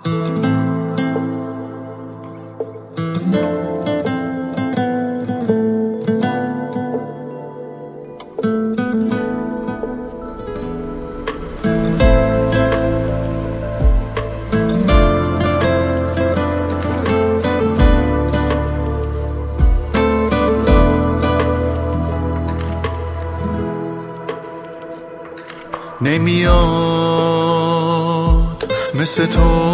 نمیاد مثل تو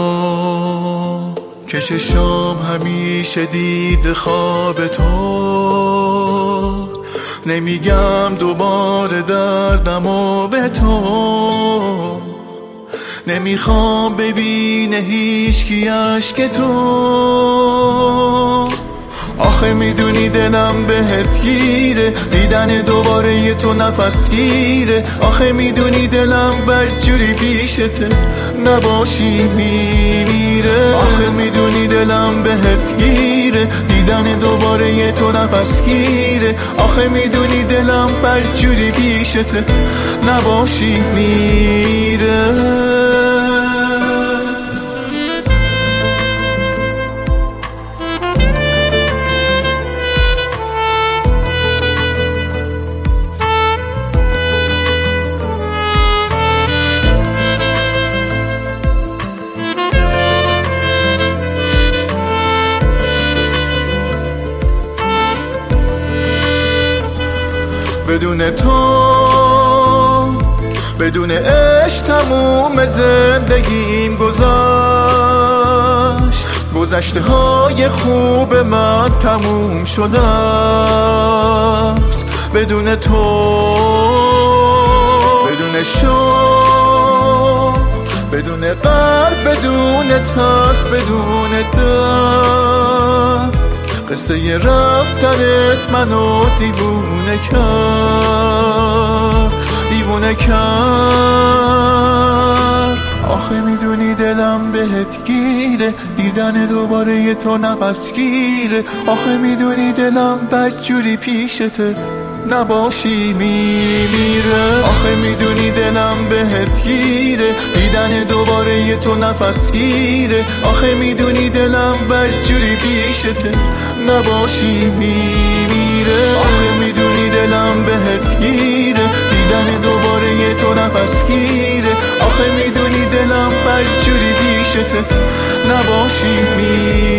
که چشم همیشه دید خواب تو، نمیگم دوباره دردمو به تو، نمیخوام ببینه هیچکی اشک تو. آخه میدونی دلم بهت گیره، دیدن دوباره یه تو نفس گیره. آخه میدونی دلم بدجوری پیشته، نباشی میمیره. آخه میدونی دلم بهت گیره، دیدن دوباره یه تو نفس گیره. آخه میدونی دلم بدجوری پیشته، نباشی میره. بدون تو، بدون عشق تموم زندگیم گذشت. گذشته های خوب من تموم شده است. بدون تو، بدون شوق، بدون قلب، بدون ترس، بدون درد، قصه ی رفتنت منو دیوونه کرد، دیوونه کرد. آخه میدونی دلم بهت گیره، دیدن دوباره ی تو نفس گیره. آخه میدونی دلم بدجوری پیشته، نباشی میمیره. آخه میدونی دلم بهت گیره، دیدن دوباره ی تو نفس گیره. آخه میدونی دلم بدجوری پیشته، نباشی میمیره. آخه میدونی دلم بهت گیره، دیدن دوباره ی تو نفس گیره. آخه میدونی دلم بدجوری پیشته، نباشی میمیره.